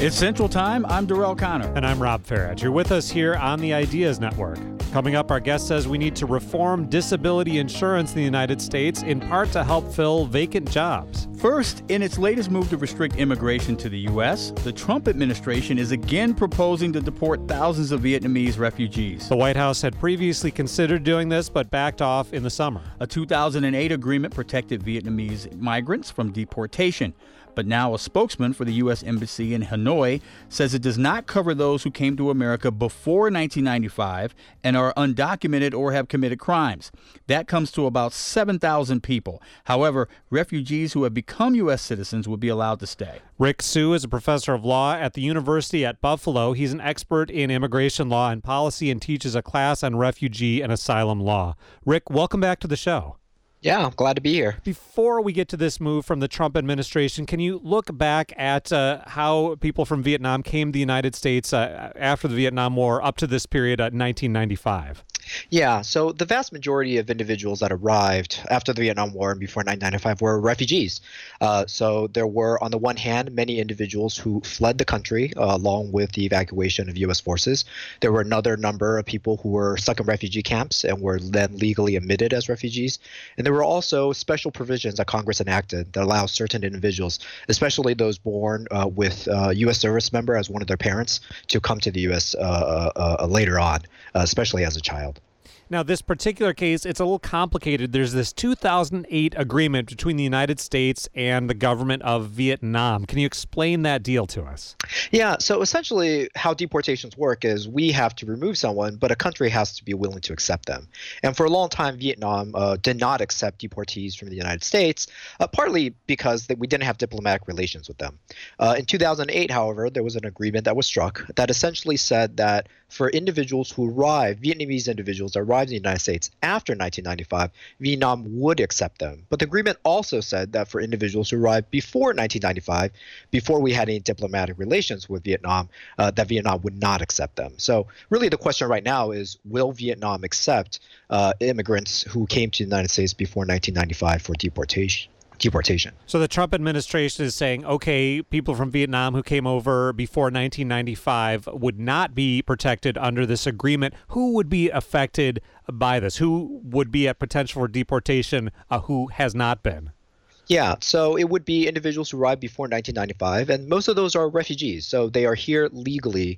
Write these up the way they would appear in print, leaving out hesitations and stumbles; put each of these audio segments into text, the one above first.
It's Central Time. I'm Darrell Connor. And I'm Rob Farage. You're with us here on the Ideas Network. Coming up, our guest says we need to reform disability insurance in the United States, in part to help fill vacant jobs. First, in its latest move to restrict immigration to the U.S., the Trump administration is again proposing to deport thousands of Vietnamese refugees. The White House had previously considered doing this, but backed off in the summer. A 2008 agreement protected Vietnamese migrants from deportation. But now a spokesman for the U.S. Embassy in Hanoi says it does not cover those who came to America before 1995 and are undocumented or have committed crimes. That comes to about 7,000 people. However, refugees who have become U.S. citizens will be allowed to stay. Rick Sue is a professor of law at the University at Buffalo. He's an expert in immigration law and policy and teaches a class on refugee and asylum law. Rick, welcome back to the show. Yeah, I'm glad to be here. Before we get to this move from the Trump administration, can you look back at how people from Vietnam came to the United States after the Vietnam War up to this period, 1995? Yeah, so the vast majority of individuals that arrived after the Vietnam War and before 1995 were refugees. So there were, on the one hand, many individuals who fled the country along with the evacuation of U.S. forces. There were another number of people who were stuck in refugee camps and were then legally admitted as refugees. And there were also special provisions that Congress enacted that allow certain individuals, especially those born with a U.S. service member as one of their parents, to come to the U.S. Later on, especially as a child. Now, this particular case, it's a little complicated. There's this 2008 agreement between the United States and the government of Vietnam. Can you explain that deal to us? Yeah, so essentially how deportations work is we have to remove someone, but a country has to be willing to accept them. And for a long time, Vietnam did not accept deportees from the United States, partly because we didn't have diplomatic relations with them. In 2008, however, there was an agreement that was struck that essentially said that for individuals who arrived, Vietnamese individuals that arrived in the United States after 1995, Vietnam would accept them. But the agreement also said that for individuals who arrived before 1995, before we had any diplomatic relations with Vietnam, that Vietnam would not accept them. So really the question right now is, will Vietnam accept immigrants who came to the United States before 1995 for deportation? So the Trump administration is saying, okay, people from Vietnam who came over before 1995 would not be protected under this agreement. Who would be affected by this? Who would be at potential for deportation who has not been? Yeah, so it would be individuals who arrived before 1995, and most of those are refugees. So they are here legally,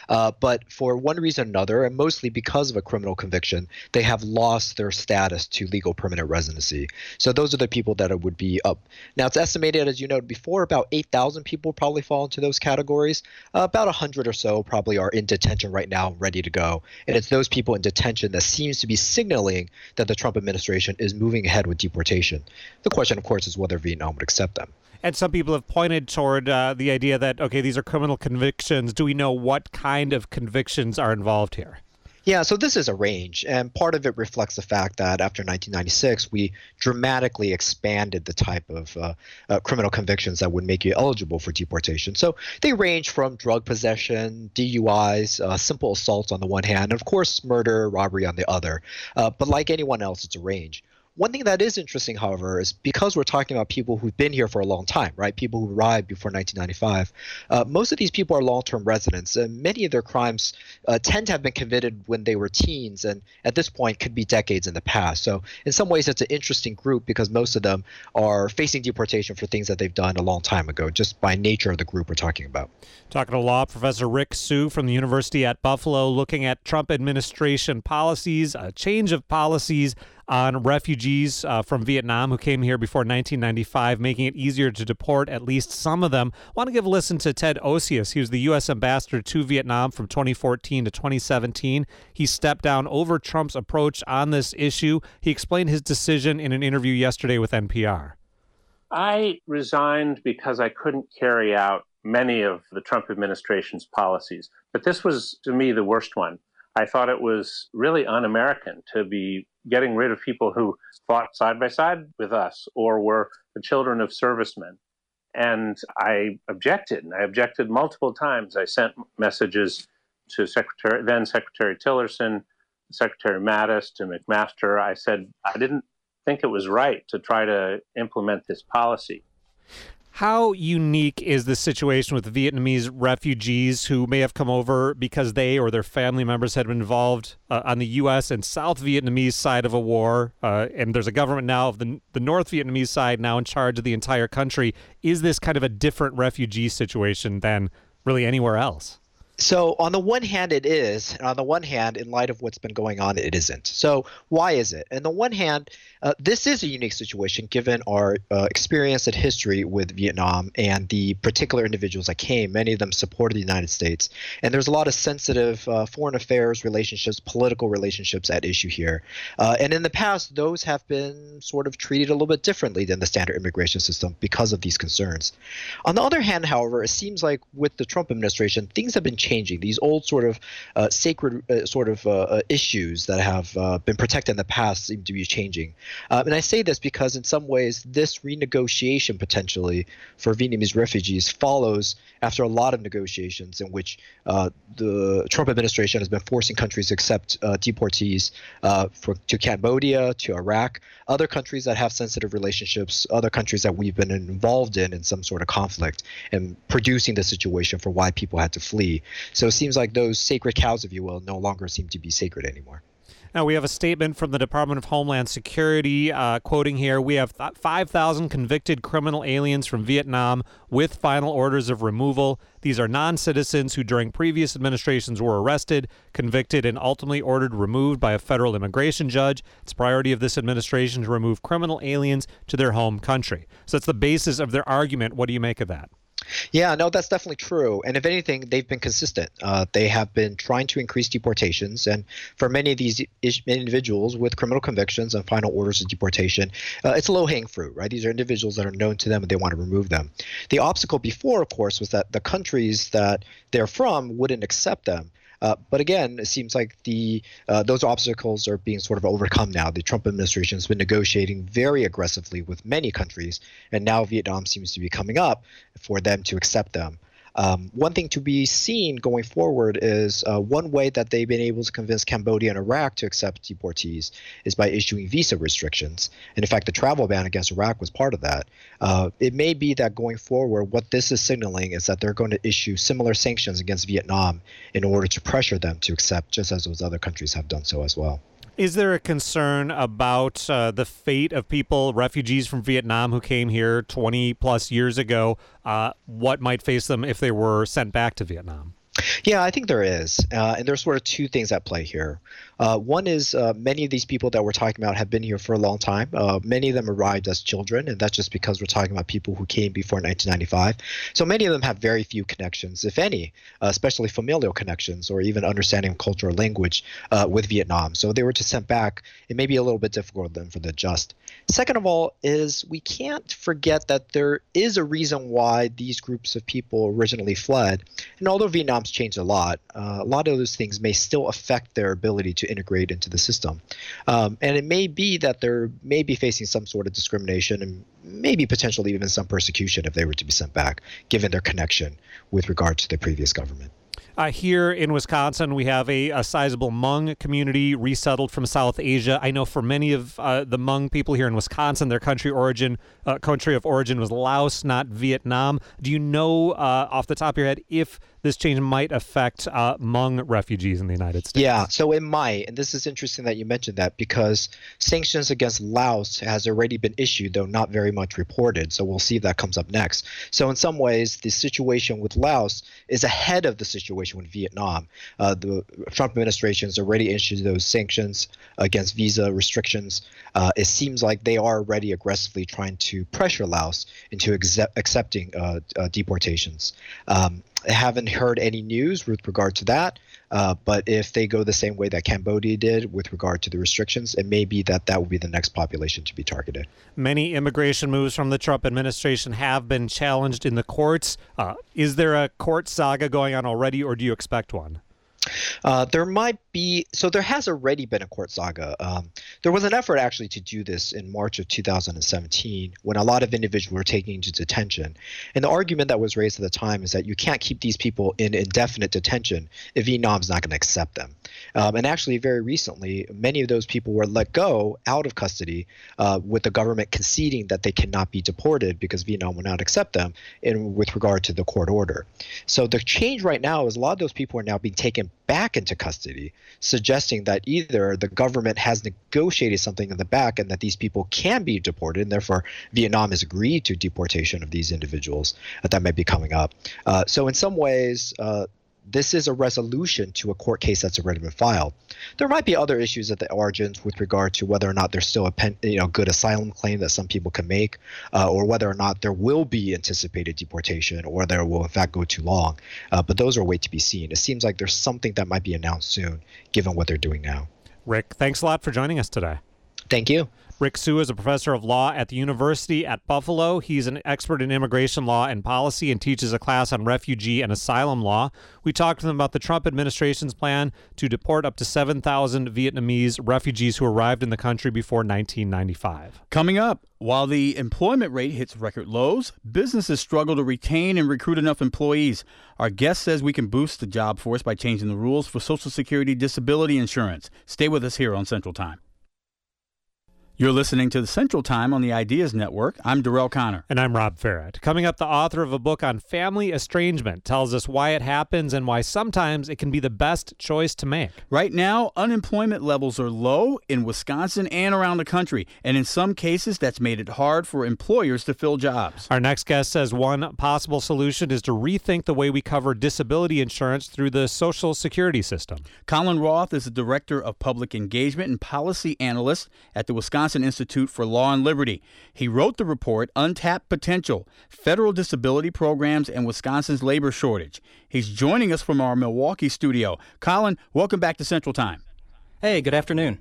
but for one reason or another, and mostly because of a criminal conviction, they have lost their status to legal permanent residency. So those are the people that it would be up. Now, it's estimated, as you noted before, about 8,000 people probably fall into those categories. About 100 or so probably are in detention right now, ready to go. And it's those people in detention that seems to be signaling that the Trump administration is moving ahead with deportation. The question, of course, is whether Vietnam would accept them. And some people have pointed toward the idea that, okay, these are criminal convictions. Do we know what kind of convictions are involved here? Yeah, so this is a range, and part of it reflects the fact that after 1996, we dramatically expanded the type of criminal convictions that would make you eligible for deportation. So they range from drug possession, DUIs, simple assaults on the one hand, and of course, murder, robbery on the other. But like anyone else, it's a range. One thing that is interesting, however, is because we're talking about people who've been here for a long time, right? People who arrived before 1995. Most of these people are long-term residents, and many of their crimes tend to have been committed when they were teens, and at this point could be decades in the past. So in some ways, it's an interesting group because most of them are facing deportation for things that they've done a long time ago, just by nature of the group we're talking about. Talking to law professor Rick Sue from the University at Buffalo, looking at Trump administration policies, a change of policies on refugees from Vietnam who came here before 1995, making it easier to deport at least some of them. I want to give a listen to Ted Osius. He was the U.S. ambassador to Vietnam from 2014 to 2017. He stepped down over Trump's approach on this issue. He explained his decision in an interview yesterday with NPR. I resigned because I couldn't carry out many of the Trump administration's policies, but this was, to me, the worst one. I thought it was really un-American to be getting rid of people who fought side by side with us or were the children of servicemen. And I objected, and I objected multiple times. I sent messages to then Secretary Tillerson, Secretary Mattis, to McMaster. I said I didn't think it was right to try to implement this policy. How unique is the situation with Vietnamese refugees who may have come over because they or their family members had been involved on the U.S. and South Vietnamese side of a war, and there's a government now of the North Vietnamese side now in charge of the entire country? Is this kind of a different refugee situation than really anywhere else? So on the one hand, it is, and on the one hand, in light of what's been going on, it isn't. So why is it? On the one hand, this is a unique situation given our experience and history with Vietnam and the particular individuals that came. Many of them supported the United States. And there's a lot of sensitive foreign affairs relationships, political relationships at issue here. And in the past, those have been sort of treated a little bit differently than the standard immigration system because of these concerns. On the other hand, however, it seems like with the Trump administration, things have been changing. These old sort of sacred issues that have been protected in the past seem to be changing. And I say this because in some ways, this renegotiation potentially for Vietnamese refugees follows after a lot of negotiations in which the Trump administration has been forcing countries to accept deportees to Cambodia, to Iraq, other countries that have sensitive relationships, other countries that we've been involved in some sort of conflict, and producing the situation for why people had to flee. So it seems like those sacred cows, if you will, no longer seem to be sacred anymore. Now, we have a statement from the Department of Homeland Security, quoting here, "We have 5,000 convicted criminal aliens from Vietnam with final orders of removal. These are non-citizens who during previous administrations were arrested, convicted, and ultimately ordered removed by a federal immigration judge. It's a priority of this administration to remove criminal aliens to their home country." So that's the basis of their argument. What do you make of that? Yeah, no, that's definitely true. And if anything, they've been consistent. They have been trying to increase deportations. And for many of these individuals with criminal convictions and final orders of deportation, it's a low-hanging fruit, right? These are individuals that are known to them and they want to remove them. The obstacle before, of course, was that the countries that they're from wouldn't accept them. But again, it seems like those obstacles are being sort of overcome now. The Trump administration has been negotiating very aggressively with many countries, and now Vietnam seems to be coming up for them to accept them. One thing to be seen going forward is one way that they've been able to convince Cambodia and Iraq to accept deportees is by issuing visa restrictions. And in fact, the travel ban against Iraq was part of that. It may be that going forward, what this is signaling is that they're going to issue similar sanctions against Vietnam in order to pressure them to accept, just as those other countries have done so as well. Is there a concern about the fate of people, refugees from Vietnam who came here 20 plus years ago, what might face them if they were sent back to Vietnam? Yeah, I think there is. And there's sort of two things at play here. One is many of these people that we're talking about have been here for a long time. Many of them arrived as children, and that's just because we're talking about people who came before 1995. So many of them have very few connections, if any, especially familial connections or even understanding of culture or language with Vietnam. So if they were just sent back, it may be a little bit difficult then for them to adjust. Second of all is we can't forget that there is a reason why these groups of people originally fled. And although Vietnam's changed a lot of those things may still affect their ability to integrate into the system. And it may be that they're maybe facing some sort of discrimination and maybe potentially even some persecution if they were to be sent back, given their connection with regard to the previous government. Here in Wisconsin, we have a sizable Hmong community resettled from South Asia. I know for many of the Hmong people here in Wisconsin, their country of origin was Laos, not Vietnam. Do you know off the top of your head if this change might affect Hmong refugees in the United States? Yeah, so it might. And this is interesting that you mentioned that because sanctions against Laos has already been issued, though not very much reported. So we'll see if that comes up next. So in some ways, the situation with Laos is ahead of the situation with Vietnam. The Trump administration has already issued those sanctions against visa restrictions. It seems like they are already aggressively trying to pressure Laos into accepting deportations. I haven't heard any news with regard to that, but if they go the same way that Cambodia did with regard to the restrictions, it may be that will be the next population to be targeted. Many immigration moves from the Trump administration have been challenged in the courts. Is there a court saga going on already, or do you expect one? There might So there has already been a court saga. There was an effort actually to do this in March of 2017 when a lot of individuals were taken into detention. And the argument that was raised at the time is that you can't keep these people in indefinite detention if Vietnam's not going to accept them. And actually, very recently, many of those people were let go out of custody with the government conceding that they cannot be deported because Vietnam will not accept them with regard to the court order. So the change right now is a lot of those people are now being taken back into custody, suggesting that either the government has negotiated something in the back and that these people can be deported, and therefore Vietnam has agreed to deportation of these individuals that might be coming up. So in some ways, this is a resolution to a court case that's already been filed. There might be other issues at the origins with regard to whether or not there's still a good asylum claim that some people can make, or whether or not there will be anticipated deportation, or whether it will in fact go too long. But those are wait to be seen. It seems like there's something that might be announced soon, given what they're doing now. Rick, thanks a lot for joining us today. Thank you. Rick Hsu is a professor of law at the University at Buffalo. He's an expert in immigration law and policy and teaches a class on refugee and asylum law. We talked to him about the Trump administration's plan to deport up to 7,000 Vietnamese refugees who arrived in the country before 1995. Coming up, while the employment rate hits record lows, businesses struggle to retain and recruit enough employees. Our guest says we can boost the job force by changing the rules for Social Security disability insurance. Stay with us here on Central Time. You're listening to the Central Time on the Ideas Network. I'm Darrell Connor. And I'm Rob Farrett. Coming up, the author of a book on family estrangement tells us why it happens and why sometimes it can be the best choice to make. Right now, unemployment levels are low in Wisconsin and around the country, and in some cases, that's made it hard for employers to fill jobs. Our next guest says one possible solution is to rethink the way we cover disability insurance through the Social Security system. Colin Roth is the Director of Public Engagement and Policy Analyst at the Wisconsin Institute for Law and Liberty. He wrote the report, Untapped Potential, Federal Disability Programs and Wisconsin's Labor Shortage. He's joining us from our Milwaukee studio. Colin, welcome back to Central Time. Hey, good afternoon.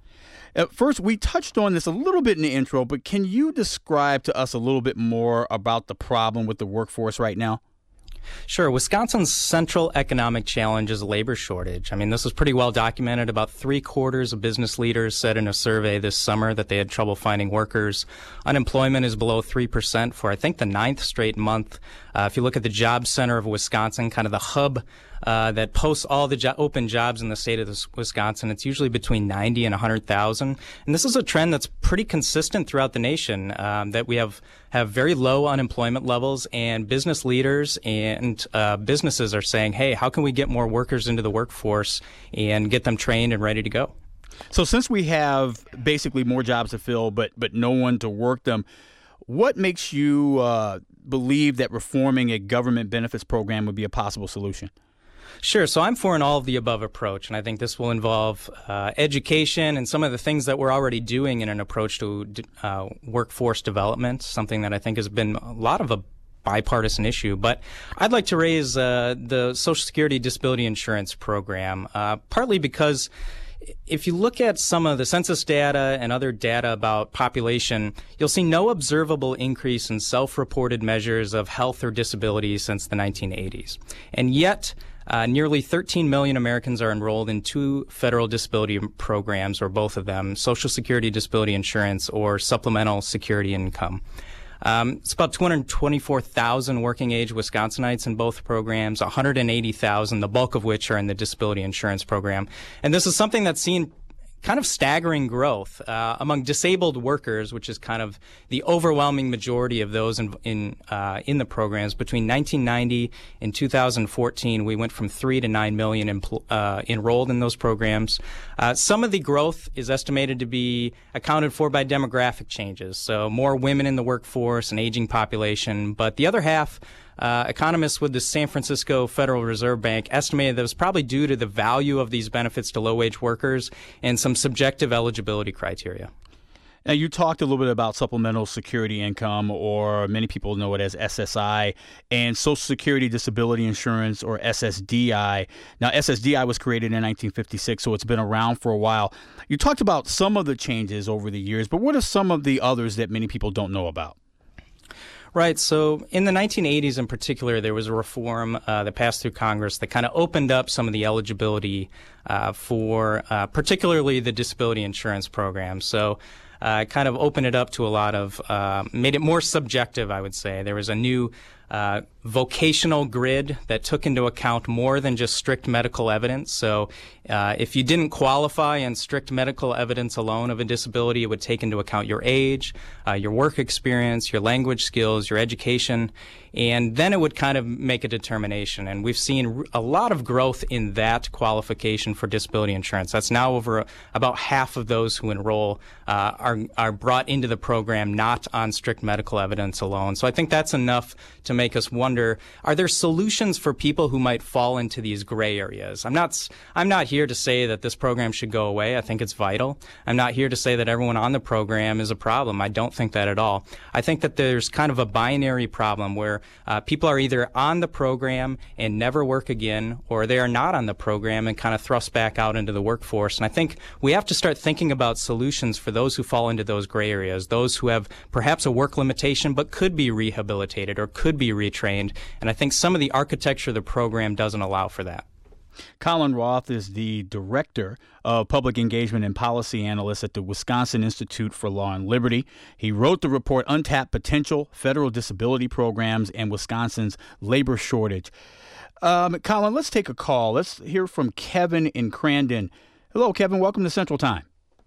First, we touched on this a little bit in the intro, but can you describe to us a little bit more about the problem with the workforce right now? Sure. Wisconsin's central economic challenge is labor shortage. I mean, this was pretty well documented. About 3/4 of business leaders said in a survey this summer that they had trouble finding workers. Unemployment is below 3% for, I think, the 9th straight month. If you look at the Job Center of Wisconsin, kind of the hub that posts all the open jobs in the state of Wisconsin, it's usually between 90 and 100,000. And this is a trend that's pretty consistent throughout the nation, that we have very low unemployment levels, and business leaders and businesses are saying, hey, how can we get more workers into the workforce and get them trained and ready to go? So since we have basically more jobs to fill but no one to work them, what makes you believe that reforming a government benefits program would be a possible solution? Sure. So I'm for an all-of-the-above approach, and I think this will involve education and some of the things that we're already doing in an approach to workforce development, something that I think has been a lot of a bipartisan issue. But I'd like to raise the Social Security disability insurance program, partly because if you look at some of the census data and other data about population, you'll see no observable increase in self-reported measures of health or disability since the 1980s. And yet, nearly 13 million Americans are enrolled in 2 federal disability programs, or both of them, Social Security disability insurance or supplemental security income. It's about 224,000 working-age Wisconsinites in both programs, 180,000, the bulk of which are in the disability insurance program. And this is something that's seen kind of staggering growth among disabled workers, which is kind of the overwhelming majority of those in the programs. Between 1990 and 2014, we went from 3 to 9 million enrolled in those programs. Some of the growth is estimated to be accounted for by demographic changes, so more women in the workforce, an aging population. But the other half, economists with the San Francisco Federal Reserve Bank estimated that it was probably due to the value of these benefits to low-wage workers and some subjective eligibility criteria. Now, you talked a little bit about supplemental security income, or many people know it as SSI, and Social Security Disability Insurance, or SSDI. Now, SSDI was created in 1956, so it's been around for a while. You talked about some of the changes over the years, but what are some of the others that many people don't know about? Right. So in the 1980s in particular, there was a reform that passed through Congress that kind of opened up some of the eligibility for particularly the disability insurance program. So kind of opened it up to a lot of, made it more subjective, I would say. There was a new vocational grid that took into account more than just strict medical evidence. So if you didn't qualify in strict medical evidence alone of a disability, it would take into account your age, your work experience, your language skills, your education, and then it would kind of make a determination. And we've seen a lot of growth in that qualification for disability insurance. That's now over about half of those who enroll are brought into the program not on strict medical evidence alone. So I think that's enough to make us wonder, are there solutions for people who might fall into these gray areas? I'm not here to say that this program should go away. I think it's vital. I'm not here to say that everyone on the program is a problem. I don't think that at all. I think that there's kind of a binary problem where people are either on the program and never work again, or they are not on the program and kind of thrust back out into the workforce. And I think we have to start thinking about solutions for those who fall into those gray areas, those who have perhaps a work limitation but could be rehabilitated or could be retrained. And I think some of the architecture of the program doesn't allow for that. Colin Roth is the Director of Public Engagement and Policy Analyst at the Wisconsin Institute for Law and Liberty. He wrote the report Untapped Potential, Federal Disability Programs, and Wisconsin's Labor Shortage. Colin, let's take a call. Let's hear from Kevin in Crandon. Hello, Kevin. Welcome to Central Time.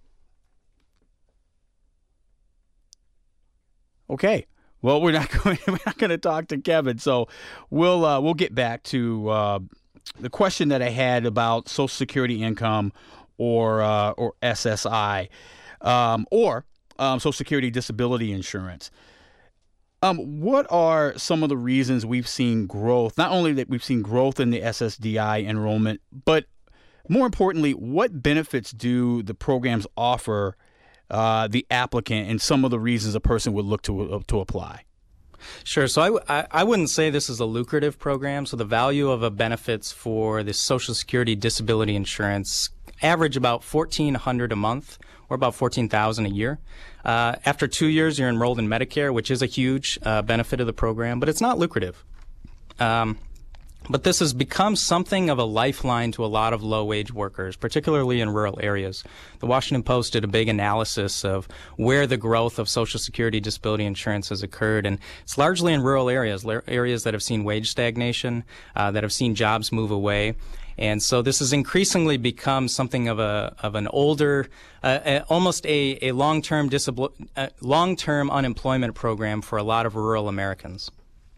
Okay. Well, we're not going to talk to Kevin, so we'll get back to the question that I had about Social Security income or SSI or Social Security disability insurance. What are some of the reasons we've seen growth? Not only that we've seen growth in the SSDI enrollment, but more importantly, what benefits do the programs offer the applicant, and some of the reasons a person would look to apply? Sure. So I wouldn't say this is a lucrative program. So the value of benefits for the Social Security disability insurance average about $1,400 a month, or about $14,000 a year. After 2 years, you're enrolled in Medicare, which is a huge benefit of the program, but it's not lucrative. But this has become something of a lifeline to a lot of low-wage workers, particularly in rural areas. The Washington Post did a big analysis of where the growth of Social Security disability insurance has occurred, and it's largely in rural areas that have seen wage stagnation, that have seen jobs move away. And so this has increasingly become something of an older, almost a long-term unemployment program for a lot of rural Americans.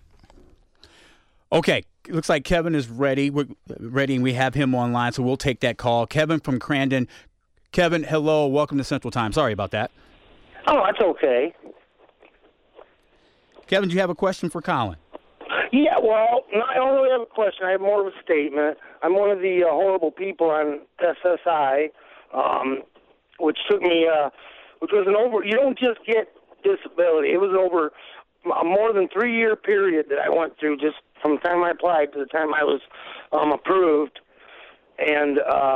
Okay. Looks like Kevin is ready. We're ready, and we have him online, so we'll take that call. Kevin from Crandon. Kevin, hello. Welcome to Central Time. Sorry about that. Oh, that's okay. Kevin, do you have a question for Colin? Yeah, well, I don't really have a question. I have more of a statement. I'm one of the horrible people on SSI, which took me, which was you don't just get disability. It was over a more than 3-year period that I went through, just from the time I applied to the time I was approved. And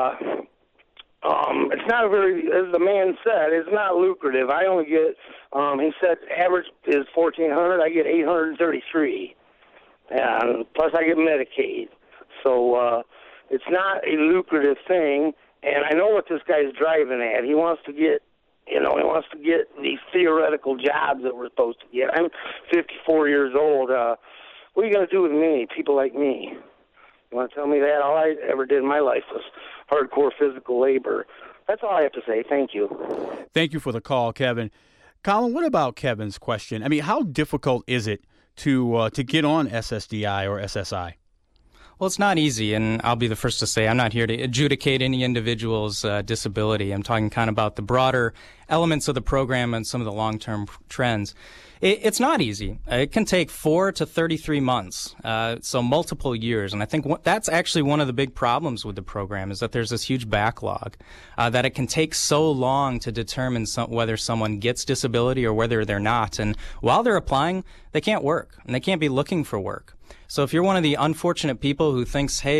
it's not as the man said, it's not lucrative. I only get, he said average is $1,400. I get $833. And plus I get Medicaid. So it's not a lucrative thing. And I know what this guy's driving at. He wants to get these theoretical jobs that we're supposed to get. I'm 54 years old. What are you going to do with me, people like me? You want to tell me that? All I ever did in my life was hardcore physical labor. That's all I have to say. Thank you. Thank you for the call, Kevin. Colin, what about Kevin's question? I mean, how difficult is it to get on SSDI or SSI? Well, it's not easy, and I'll be the first to say I'm not here to adjudicate any individual's disability. I'm talking kind of about the broader elements of the program and some of the long-term trends. It's not easy. It can take 4 to 33 months, so multiple years. And I think that's actually one of the big problems with the program is that there's this huge backlog, that it can take so long to determine whether someone gets disability or whether they're not. And while they're applying, they can't work, and they can't be looking for work. So if you're one of the unfortunate people who thinks, hey,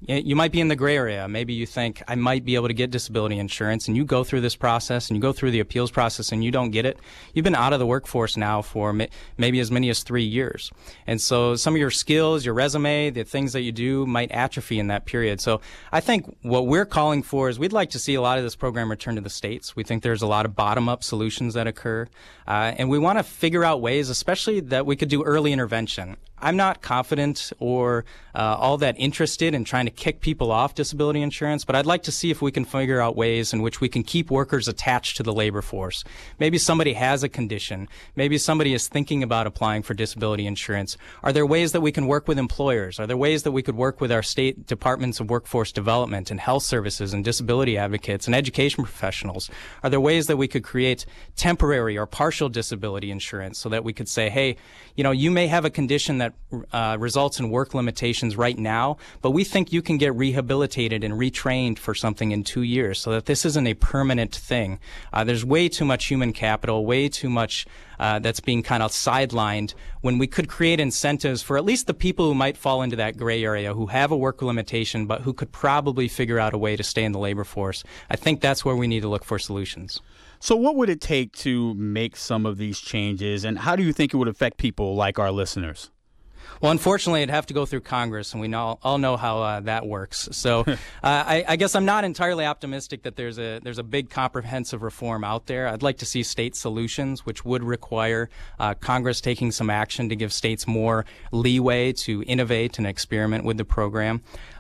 You might be in the gray area. Maybe you think, I might be able to get disability insurance, and you go through this process and you go through the appeals process and you don't get it. You've been out of the workforce now for maybe as many as 3 years. And so some of your skills, your resume, the things that you do might atrophy in that period. So I think what we're calling for is we'd like to see a lot of this program return to the states. We think there's a lot of bottom-up solutions that occur. And we want to figure out ways, especially that we could do early intervention. I'm not confident or all that interested in trying to kick people off disability insurance, but I'd like to see if we can figure out ways in which we can keep workers attached to the labor force. Maybe somebody has a condition. Maybe somebody is thinking about applying for disability insurance. Are there ways that we can work with employers? Are there ways that we could work with our state departments of workforce development and health services and disability advocates and education professionals? Are there ways that we could create temporary or partial disability insurance so that we could say, hey, you may have a condition that results in work limitations right now, but we think you can get rehabilitated and retrained for something in 2 years so that this isn't a permanent thing. There's way too much human capital, way too much that's being kind of sidelined when we could create incentives for at least the people who might fall into that gray area, who have a work limitation, but who could probably figure out a way to stay in the labor force. I think that's where we need to look for solutions. So what would it take to make some of these changes, and how do you think it would affect people like our listeners? Well, unfortunately, it'd have to go through Congress, and we all know how that works. So I guess I'm not entirely optimistic that there's a big comprehensive reform out there. I'd like to see state solutions, which would require Congress taking some action to give states more leeway to innovate and experiment with the program.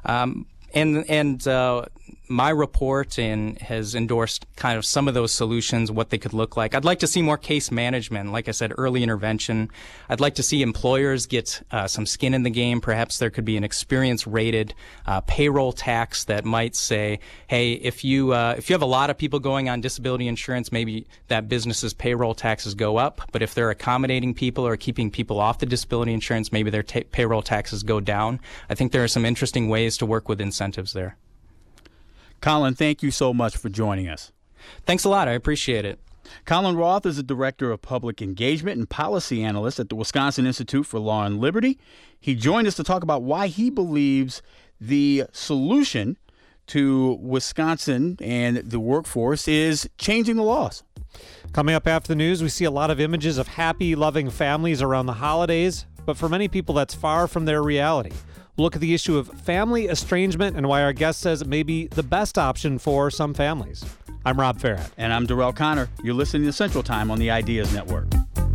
My report has endorsed kind of some of those solutions, what they could look like. I'd like to see more case management, like I said, early intervention. I'd like to see employers get some skin in the game. Perhaps there could be an experience-rated payroll tax that might say, hey, if you have a lot of people going on disability insurance, maybe that business's payroll taxes go up. But if they're accommodating people or keeping people off the disability insurance, maybe their payroll taxes go down. I think there are some interesting ways to work with incentives there. Colin, thank you so much for joining us. Thanks a lot. I appreciate it. Colin Roth is the Director of Public Engagement and Policy Analyst at the Wisconsin Institute for Law and Liberty. He joined us to talk about why he believes the solution to Wisconsin and the workforce is changing the laws. Coming up after the news, we see a lot of images of happy, loving families around the holidays, but for many people, that's far from their reality. We'll look at the issue of family estrangement and why our guest says it may be the best option for some families. I'm Rob Farrett. And I'm Darrell Connor. You're listening to Central Time on the Ideas Network.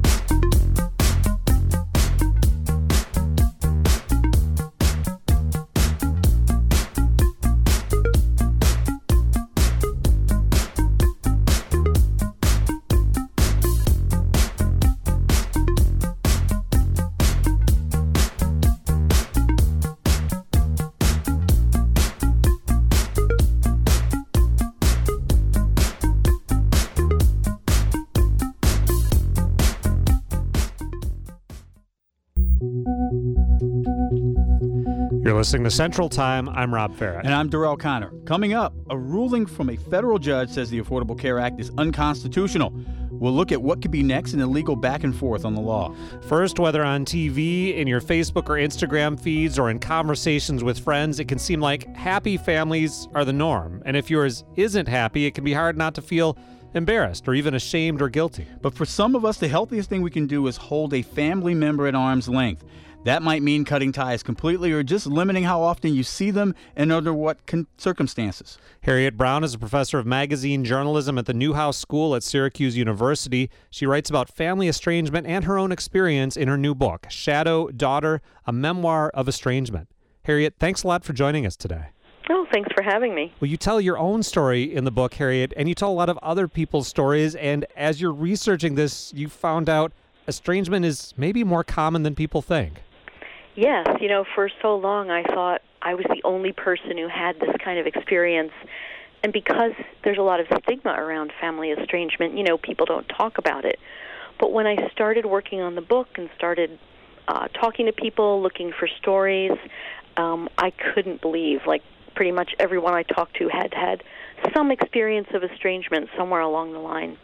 You're listening to Central Time. I'm Rob Farrett. And I'm Darrell Connor. Coming up, a ruling from a federal judge says the Affordable Care Act is unconstitutional. We'll look at what could be next in the legal back and forth on the law. First, whether on TV, in your Facebook or Instagram feeds, or in conversations with friends, it can seem like happy families are the norm. And if yours isn't happy, it can be hard not to feel embarrassed or even ashamed or guilty. But for some of us, the healthiest thing we can do is hold a family member at arm's length. That might mean cutting ties completely or just limiting how often you see them and under what circumstances. Harriet Brown is a professor of magazine journalism at the Newhouse School at Syracuse University. She writes about family estrangement and her own experience in her new book, Shadow Daughter, a memoir of estrangement. Harriet, thanks a lot for joining us today. Oh, thanks for having me. Well, you tell your own story in the book, Harriet, and you tell a lot of other people's stories. And as you're researching this, you found out estrangement is maybe more common than people think. Yes, for so long I thought I was the only person who had this kind of experience. And because there's a lot of stigma around family estrangement, people don't talk about it. But when I started working on the book and started talking to people, looking for stories, I couldn't believe, pretty much everyone I talked to had some experience of estrangement somewhere along the line.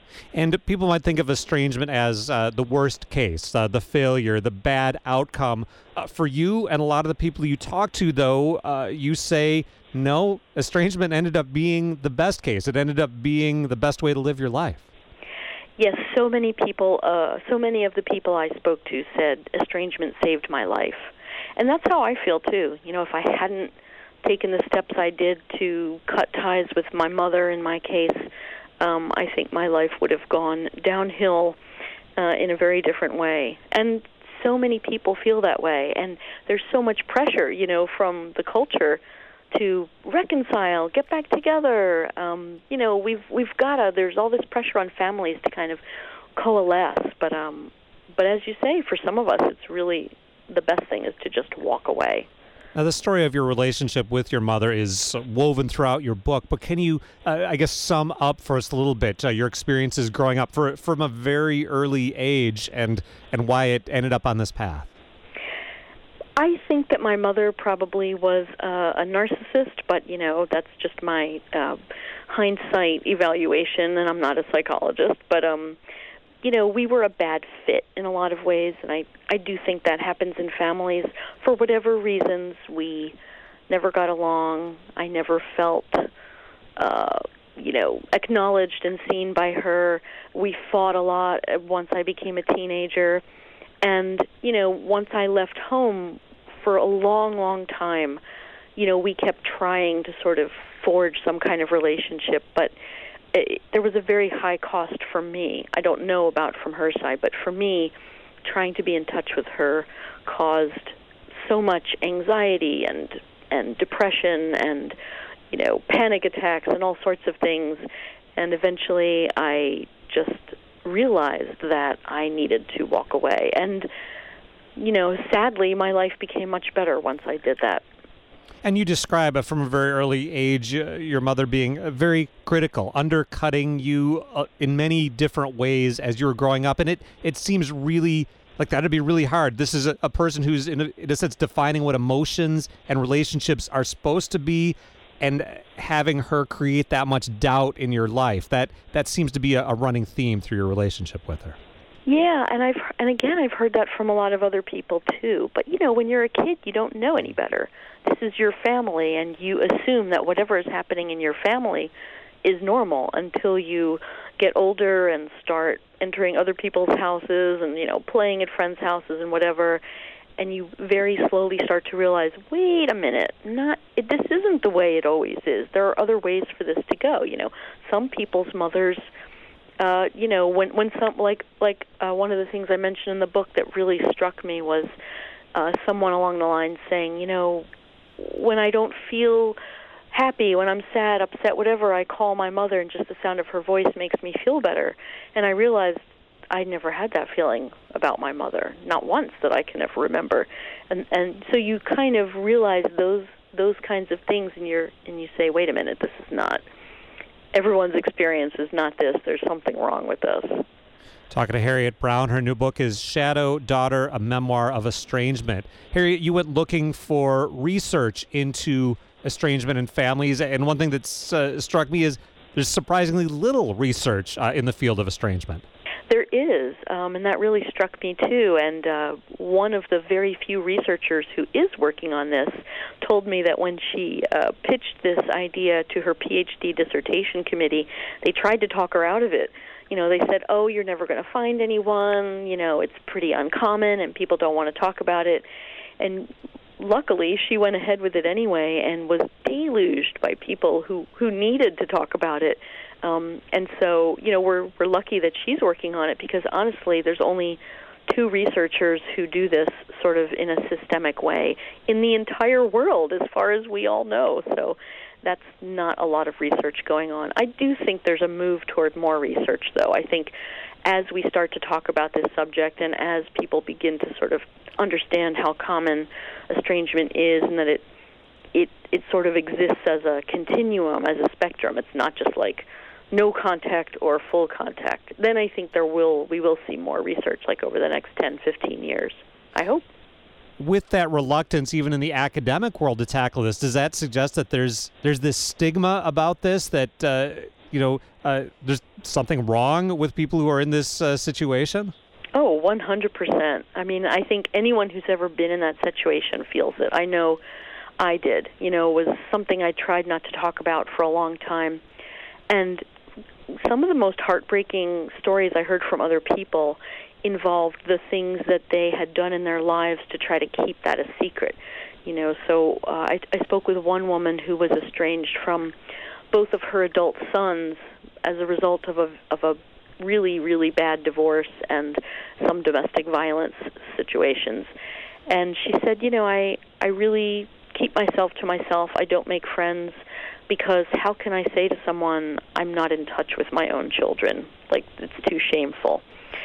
And people might think of estrangement as the worst case, the failure, the bad outcome. For you and a lot of the people you talk to, though, you say, no, estrangement ended up being the best case. It ended up being the best way to live your life. Yes, so many people, so many of the people I spoke to said estrangement saved my life. And that's how I feel, too. You know, if I hadn't taken the steps I did to cut ties with my mother in my case, I think my life would have gone downhill in a very different way. And so many people feel that way. And there's so much pressure, you know, from the culture to reconcile, get back together. You know, we've got to. There's all this pressure on families to kind of coalesce. But as you say, for some of us, it's really the best thing is to just walk away. Now, the story of your relationship with your mother is woven throughout your book, but can you, I guess, sum up for us a little bit your experiences growing up from a very early age and why it ended up on this path? I think that my mother probably was a narcissist, but, you know, that's just my hindsight evaluation, and I'm not a psychologist. But, you know, we were a bad fit in a lot of ways, and I do think that happens in families. For whatever reasons, we never got along. I never felt, you know, acknowledged and seen by her. We fought a lot once I became a teenager. And, you know, once I left home for a long, long time, you know, we kept trying to sort of forge some kind of relationship, but there was a very high cost for me. I don't know about from her side, but for me, trying to be in touch with her caused so much anxiety and depression and, you know, panic attacks and all sorts of things. And eventually I just realized that I needed to walk away. And, you know, sadly, my life became much better once I did that. And you describe from a very early age your mother being very critical, undercutting you in many different ways as you were growing up. And it seems really like that would be really hard. This is a person who's, in a sense, defining what emotions and relationships are supposed to be, and having her create that much doubt in your life. That seems to be a running theme through your relationship with her. Yeah, and I've heard that from a lot of other people too. But you know, when you're a kid, you don't know any better. This is your family, and you assume that whatever is happening in your family is normal until you get older and start entering other people's houses and, you know, playing at friends' houses and whatever. And you very slowly start to realize, wait a minute, this isn't the way it always is. There are other ways for this to go. You know, some people's mothers. You know, when some like one of the things I mentioned in the book that really struck me was someone along the line saying, you know, when I don't feel happy, when I'm sad, upset, whatever, I call my mother, and just the sound of her voice makes me feel better. And I realized I never had that feeling about my mother, not once that I can ever remember. And so you kind of realize those kinds of things, and you say, wait a minute, this is not. Everyone's experience is not this. There's something wrong with this. Talking to Harriet Brown. Her new book is Shadow Daughter, a memoir of estrangement. Harriet, you went looking for research into estrangement in families, and one thing that's struck me is there's surprisingly little research in the field of estrangement. There is, and that really struck me too. And one of the very few researchers who is working on this told me that when she pitched this idea to her PhD dissertation committee, they tried to talk her out of it. You know, they said, oh, you're never going to find anyone, you know, it's pretty uncommon and people don't want to talk about it. And luckily, she went ahead with it anyway and was deluged by people who needed to talk about it. And so, you know, we're lucky that she's working on it, because honestly, there's only 2 researchers who do this sort of in a systemic way in the entire world, as far as we all know. So that's not a lot of research going on. I do think there's a move toward more research, though. I think as we start to talk about this subject and as people begin to sort of understand how common estrangement is, and that it sort of exists as a continuum, as a spectrum. It's not just like no contact or full contact. Then I think we will see more research, like over the next 10, 15 years. I hope. With that reluctance, even in the academic world, to tackle this, does that suggest that there's this stigma about this, that there's something wrong with people who are in this situation? Oh, 100%. I mean, I think anyone who's ever been in that situation feels it. I know I did. You know, it was something I tried not to talk about for a long time. And some of the most heartbreaking stories I heard from other people involved the things that they had done in their lives to try to keep that a secret. You know, so I spoke with one woman who was estranged from both of her adult sons as a result of a really, really bad divorce and some domestic violence situations. And she said, you know, I really keep myself to myself. I don't make friends because how can I say to someone I'm not in touch with my own children? Like, it's too shameful.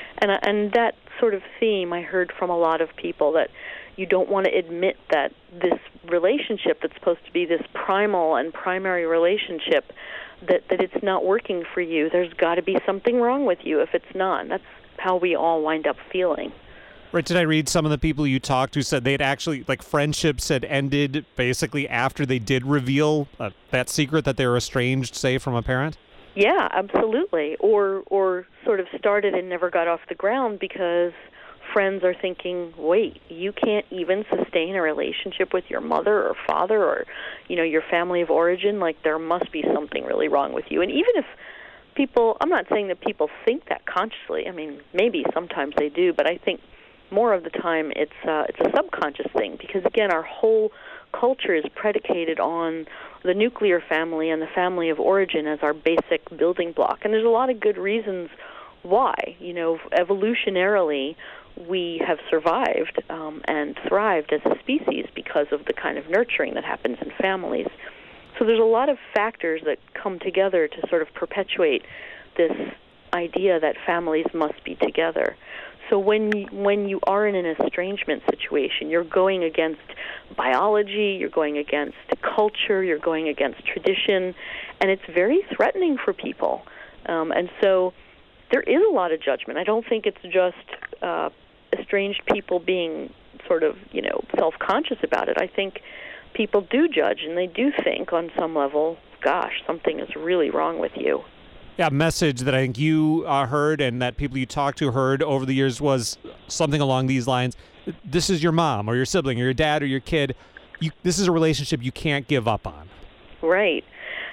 And that sort of theme I heard from a lot of people, that you don't want to admit that this relationship that's supposed to be this primal and primary relationship, that it's not working for you. There's got to be something wrong with you if it's not. That's how we all wind up feeling. Right. Did I read some of the people you talked to said they'd actually, like, friendships had ended basically after they did reveal that secret that they were estranged, say, from a parent? Yeah, absolutely. Or sort of started and never got off the ground because friends are thinking, wait, you can't even sustain a relationship with your mother or father or, you know, your family of origin. Like, there must be something really wrong with you. And even if people, I'm not saying that people think that consciously. I mean, maybe sometimes they do, but I think more of the time it's a subconscious thing because, again, our whole culture is predicated on the nuclear family and the family of origin as our basic building block. And there's a lot of good reasons why. You know, evolutionarily, we have survived and thrived as a species because of the kind of nurturing that happens in families. So there's a lot of factors that come together to sort of perpetuate this idea that families must be together. So when you are in an estrangement situation, you're going against biology, you're going against culture, you're going against tradition, and it's very threatening for people. And so there is a lot of judgment. I don't think it's just estranged people being sort of, you know, self-conscious about it. I think people do judge, and they do think on some level, gosh, something is really wrong with you. Yeah, a message that I think you heard and that people you talked to heard over the years was something along these lines. This is your mom or your sibling or your dad or your kid. This is a relationship you can't give up on. Right.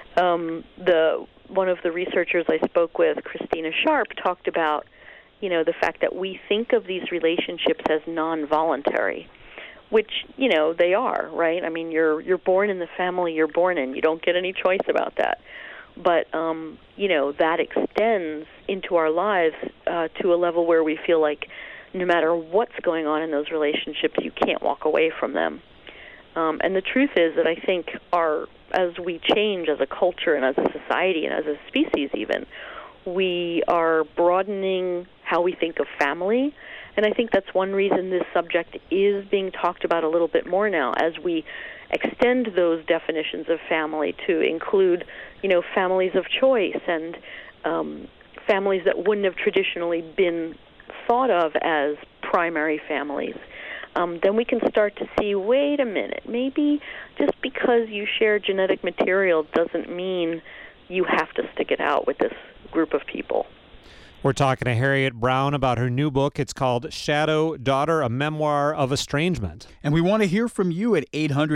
One of the researchers I spoke with, Christina Sharp, talked about, you know, the fact that we think of these relationships as non-voluntary, which, you know, they are, right? I mean, you're born in the family you're born in. You don't get any choice about that. But, you know, that extends into our lives to a level where we feel like no matter what's going on in those relationships, you can't walk away from them. And the truth is that I think as we change as a culture and as a society and as a species even, we are broadening how we think of family. And I think that's one reason this subject is being talked about a little bit more now, as we extend those definitions of family to include, you know, families of choice and families that wouldn't have traditionally been thought of as primary families. Then we can start to see, wait a minute, maybe just because you share genetic material doesn't mean you have to stick it out with this group of people. We're talking to Harriet Brown about her new book. It's called Shadow Daughter, a Memoir of Estrangement. And we want to hear from you at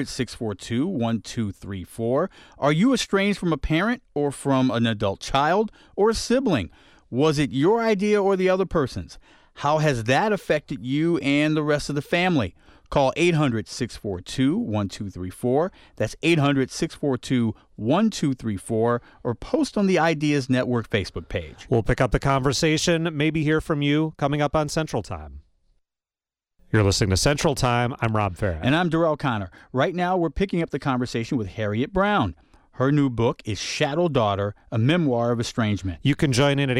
800-642-1234. Are you estranged from a parent or from an adult child or a sibling? Was it your idea or the other person's? How has that affected you and the rest of the family? Call 800-642-1234. That's 800-642-1234. Or post on the Ideas Network Facebook page. We'll pick up the conversation, maybe hear from you, coming up on Central Time. You're listening to Central Time. I'm Rob Farah. And I'm Darrell Connor. Right now, we're picking up the conversation with Harriet Brown. Her new book is Shadow Daughter, a Memoir of Estrangement. You can join in at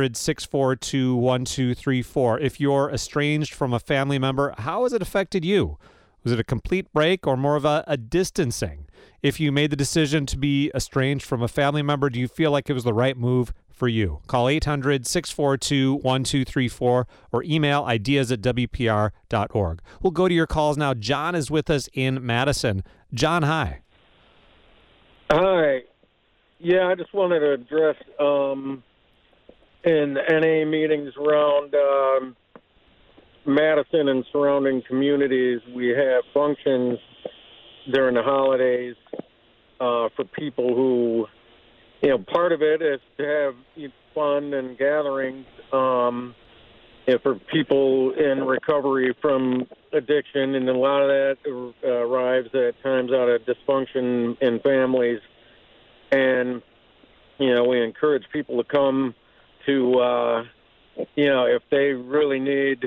800-642-1234. If you're estranged from a family member, how has it affected you? Was it a complete break or more of a distancing? If you made the decision to be estranged from a family member, do you feel like it was the right move for you? Call 800-642-1234 or email ideas@wpr.org. We'll go to your calls now. John is with us in Madison. John, hi. Hi. Yeah, I just wanted to address in NA meetings around Madison and surrounding communities, we have functions during the holidays for people who, part of it is to have fun and gatherings. For people in recovery from addiction, and a lot of that arrives at times out of dysfunction in families. And, we encourage people to come to, if they really need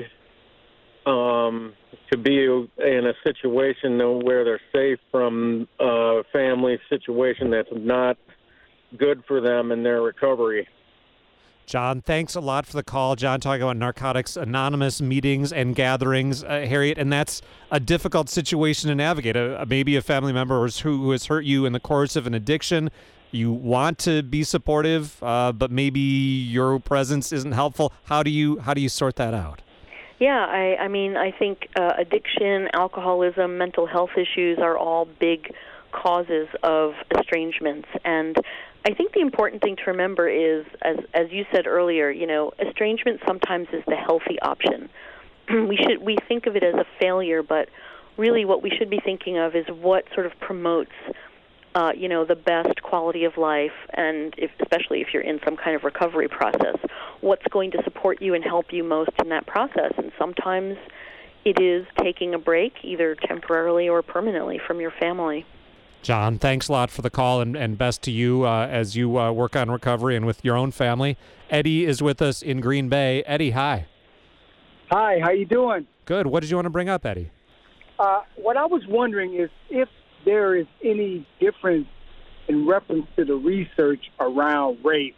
to be in a situation where they're safe from a family situation that's not good for them in their recovery. John, thanks a lot for the call. John talking about Narcotics Anonymous meetings and gatherings, Harriet, and that's a difficult situation to navigate. Maybe a family member who has hurt you in the course of an addiction. You want to be supportive, but maybe your presence isn't helpful. How do you sort that out? Yeah, I think addiction, alcoholism, mental health issues are all big causes of estrangements. And I think the important thing to remember is, as you said earlier, estrangement sometimes is the healthy option. We think of it as a failure, but really what we should be thinking of is what sort of promotes the best quality of life, and especially if you're in some kind of recovery process, what's going to support you and help you most in that process. And sometimes it is taking a break, either temporarily or permanently, from your family. John, thanks a lot for the call, and best to you as you work on recovery and with your own family. Eddie is with us in Green Bay. Eddie, hi. Hi, how you doing? Good. What did you want to bring up, Eddie? What I was wondering is if there is any difference in reference to the research around race.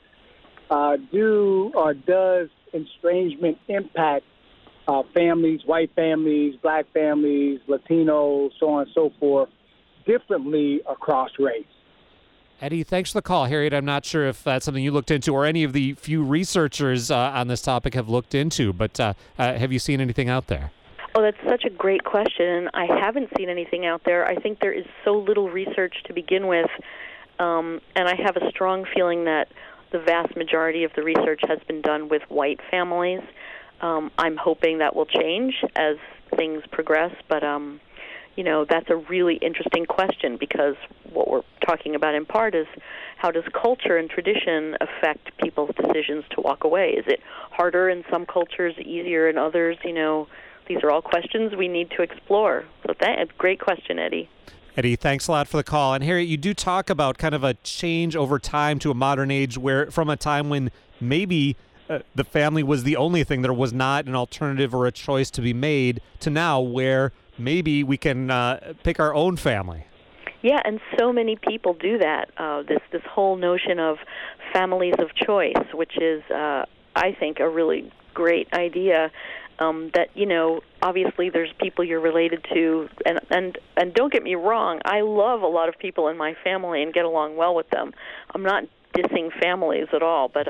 Does estrangement impact families, white families, black families, Latinos, so on and so forth, differently across race? Eddie, thanks for the call. Harriet, I'm not sure if that's something you looked into or any of the few researchers on this topic have looked into, but have you seen anything out there? Oh, that's such a great question. I haven't seen anything out there. I think there is so little research to begin with, and I have a strong feeling that the vast majority of the research has been done with white families. I'm hoping that will change as things progress, but that's a really interesting question, because what we're talking about in part is how does culture and tradition affect people's decisions to walk away? Is it harder in some cultures, easier in others? These are all questions we need to explore. So great question, Eddie. Eddie, thanks a lot for the call. And Harriet, you do talk about kind of a change over time to a modern age, where from a time when maybe the family was the only thing, there was not an alternative or a choice to be made, to now where maybe we can pick our own family. Yeah, and so many people do that. This whole notion of families of choice, which is, I think, a really great idea. That obviously there's people you're related to, and don't get me wrong, I love a lot of people in my family and get along well with them. I'm not dissing families at all, but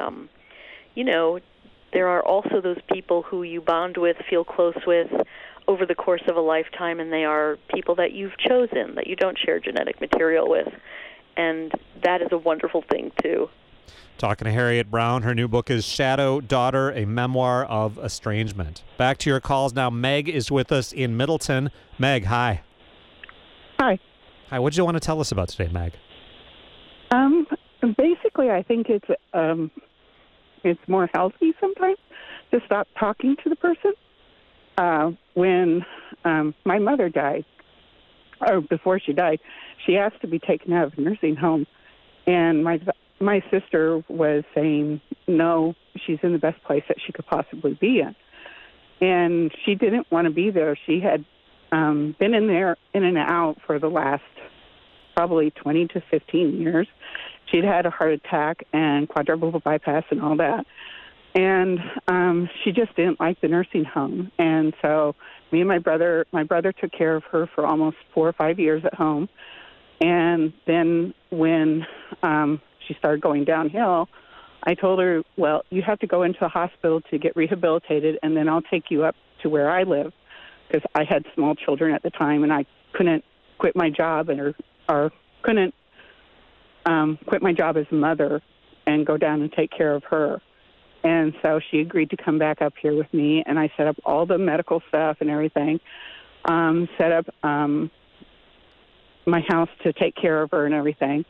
there are also those people who you bond with, feel close with over the course of a lifetime, and they are people that you've chosen, that you don't share genetic material with, and that is a wonderful thing too. Talking to Harriet Brown. Her new book is Shadow Daughter, a memoir of estrangement. Back to your calls now. Meg is with us in Middleton. Meg, hi. Hi. Hi, what did you want to tell us about today, Meg? Basically, I think it's more healthy sometimes to stop talking to the person. When my mother died, or before she died, she asked to be taken out of a nursing home, and my sister was saying, no, she's in the best place that she could possibly be in. And she didn't want to be there. She had been in and out for the last probably 20 to 15 years. She'd had a heart attack and quadruple bypass and all that. And she just didn't like the nursing home. And so me and my brother took care of her for almost 4 or 5 years at home. And then when she started going downhill, I told her, well, you have to go into the hospital to get rehabilitated, and then I'll take you up to where I live, because I had small children at the time, and I couldn't quit my job or couldn't quit my job as a mother and go down and take care of her. And so she agreed to come back up here with me, and I set up all the medical stuff and everything, set up my house to take care of her and everything.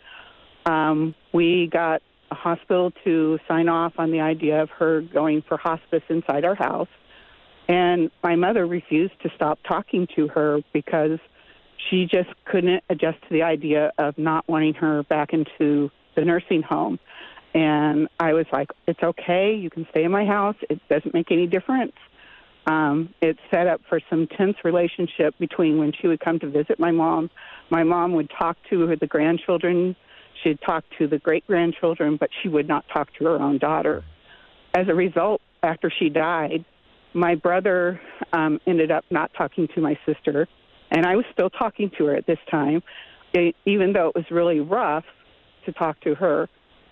We got a hospital to sign off on the idea of her going for hospice inside our house. And my mother refused to stop talking to her because she just couldn't adjust to the idea of not wanting her back into the nursing home. And I was like, it's okay. You can stay in my house. It doesn't make any difference. It's set up for some tense relationship between when she would come to visit my mom. My mom would talk to the grandchildren. She'd talk to the great-grandchildren, but she would not talk to her own daughter. As a result, after she died, my brother ended up not talking to my sister, and I was still talking to her at this time, even though it was really rough to talk to her.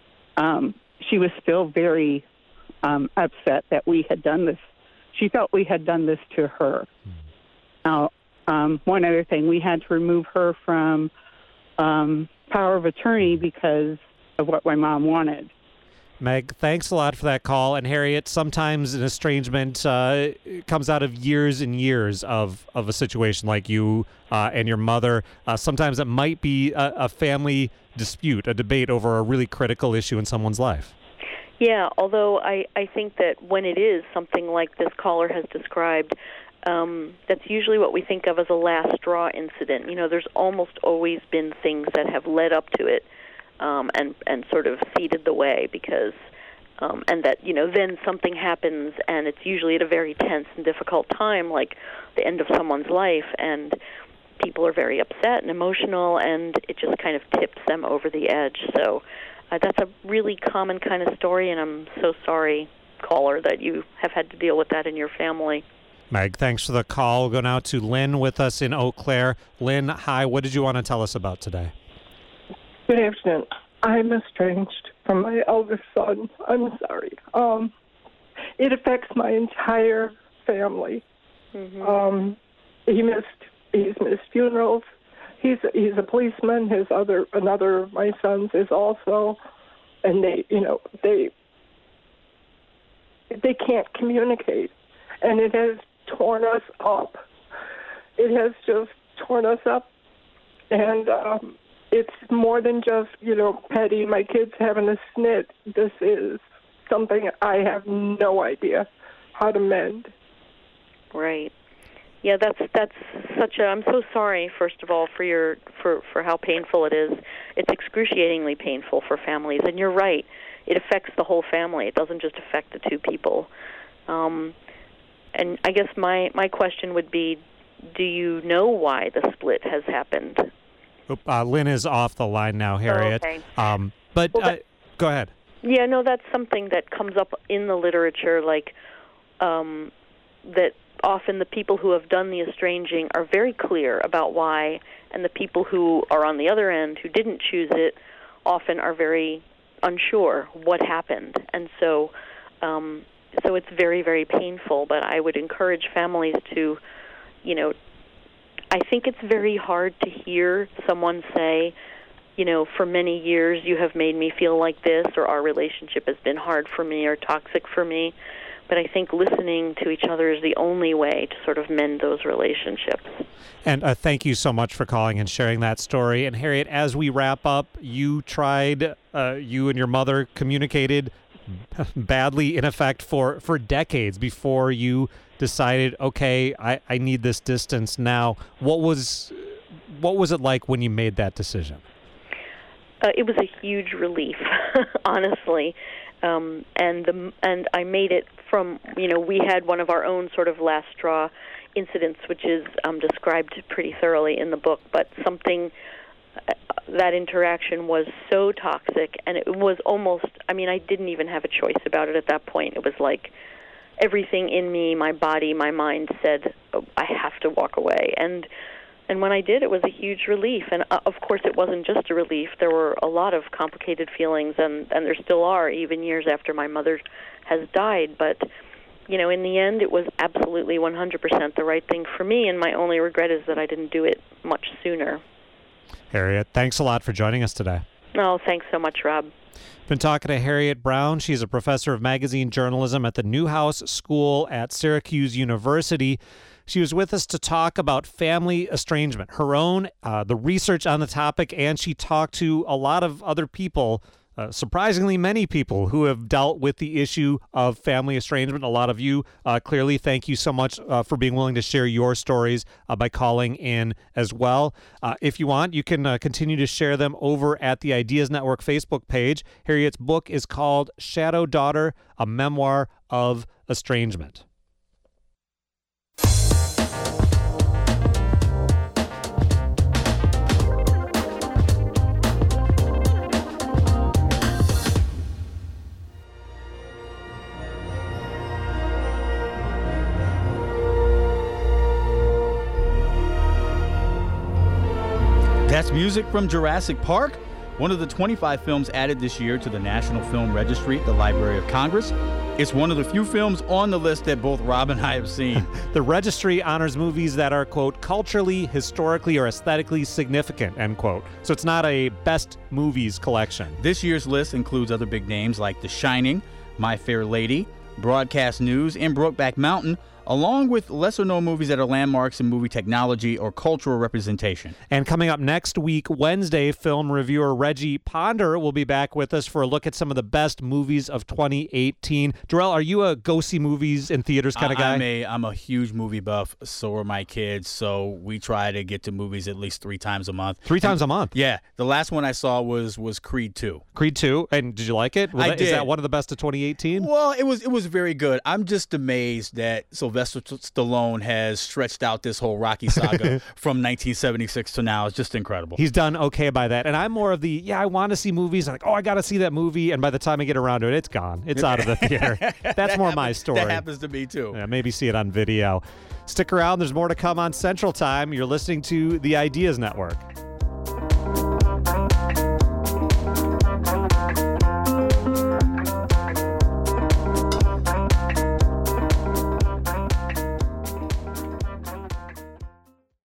She was still very upset that we had done this. She felt we had done this to her. Now, one other thing, we had to remove her from power of attorney because of what my mom wanted. Meg, thanks a lot for that call. And Harriet, sometimes an estrangement comes out of years and years of a situation like you and your mother. Sometimes it might be a family dispute, a debate over a really critical issue in someone's life. Yeah, although I think that when it is something like this caller has described, that's usually what we think of as a last straw incident. You know, there's almost always been things that have led up to it. And sort of ceded the way because, and that, you know, then something happens and it's usually at a very tense and difficult time, like the end of someone's life, and people are very upset and emotional, and it just kind of tips them over the edge. So that's a really common kind of story, and I'm so sorry, caller, that you have had to deal with that in your family. Meg, thanks for the call. We'll go now to Lynn with us in Eau Claire. Lynn, hi. What did you want to tell us about today? Good afternoon. I'm estranged from my eldest son. I'm sorry. It affects my entire family. Mm-hmm. He's missed funerals. He's a policeman. Another of my sons is also, and they can't communicate, and it has torn us up. It has just torn us up, and it's more than just, petty, my kid's having a snit. This is something I have no idea how to mend. Right. Yeah, that's such a, I'm so sorry, first of all, for how painful it is. It's excruciatingly painful for families, and you're right. It affects the whole family. It doesn't just affect the two people. And I guess my question would be, do you know why the split has happened? Lynn is off the line now, Harriet. Oh, okay. Go ahead. Yeah, no, that's something that comes up in the literature, like that often the people who have done the estranging are very clear about why, and the people who are on the other end, who didn't choose it, often are very unsure what happened. And so it's very, very painful, but I would encourage families to, I think it's very hard to hear someone say, for many years you have made me feel like this, or our relationship has been hard for me or toxic for me. But I think listening to each other is the only way to sort of mend those relationships. And thank you so much for calling and sharing that story. And Harriet, as we wrap up, you tried, you and your mother communicated badly, in effect, for decades before you decided, okay, I need this distance now. What was it like when you made that decision? It was a huge relief, honestly, and I made it from, we had one of our own sort of last straw incidents, which is described pretty thoroughly in the book, but that interaction was so toxic, and it was almost, I didn't even have a choice about it at that point. It was like everything in me, my body, my mind said, oh, I have to walk away. And when I did, it was a huge relief. And of course, it wasn't just a relief. There were a lot of complicated feelings, and there still are, even years after my mother has died. But, in the end, it was absolutely 100% the right thing for me, and my only regret is that I didn't do it much sooner. Harriet, thanks a lot for joining us today. Oh, thanks so much, Rob. Been talking to Harriet Brown. She's a professor of magazine journalism at the Newhouse School at Syracuse University. She was with us to talk about family estrangement, her own, the research on the topic, and she talked to a lot of other people, surprisingly many people who have dealt with the issue of family estrangement. A lot of you, clearly, thank you so much for being willing to share your stories by calling in as well. If you want, you can continue to share them over at the Ideas Network Facebook page. Harriet's book is called Shadow Daughter, a memoir of estrangement. That's music from Jurassic Park, one of the 25 films added this year to the National Film Registry at the Library of Congress. It's one of the few films on the list that both Rob and I have seen. The registry honors movies that are, quote, culturally, historically, or aesthetically significant, end quote. So it's not a best movies collection. This year's list includes other big names like The Shining, My Fair Lady, Broadcast News, and Brokeback Mountain, along with lesser-known movies that are landmarks in movie technology or cultural representation. And coming up next week, Wednesday, film reviewer Reggie Ponder will be back with us for a look at some of the best movies of 2018. Jarrell, are you a go-see movies in theaters kind of guy? I'm a huge movie buff, so are my kids, so we try to get to movies at least 3 times a month. 3 times a month? Yeah. The last one I saw was Creed 2. Creed 2? And did you like it? I did. Is that one of the best of 2018? Well, it was very good. I'm just amazed that Sylvester Stallone has stretched out this whole Rocky saga from 1976 to now. It's just incredible. He's done okay by that. And I'm more of the, I want to see movies. I'm like, I got to see that movie. And by the time I get around to it, it's gone. It's out of the theater. That's more my story. That happens to me, too. Yeah, maybe see it on video. Stick around. There's more to come on Central Time. You're listening to the Ideas Network.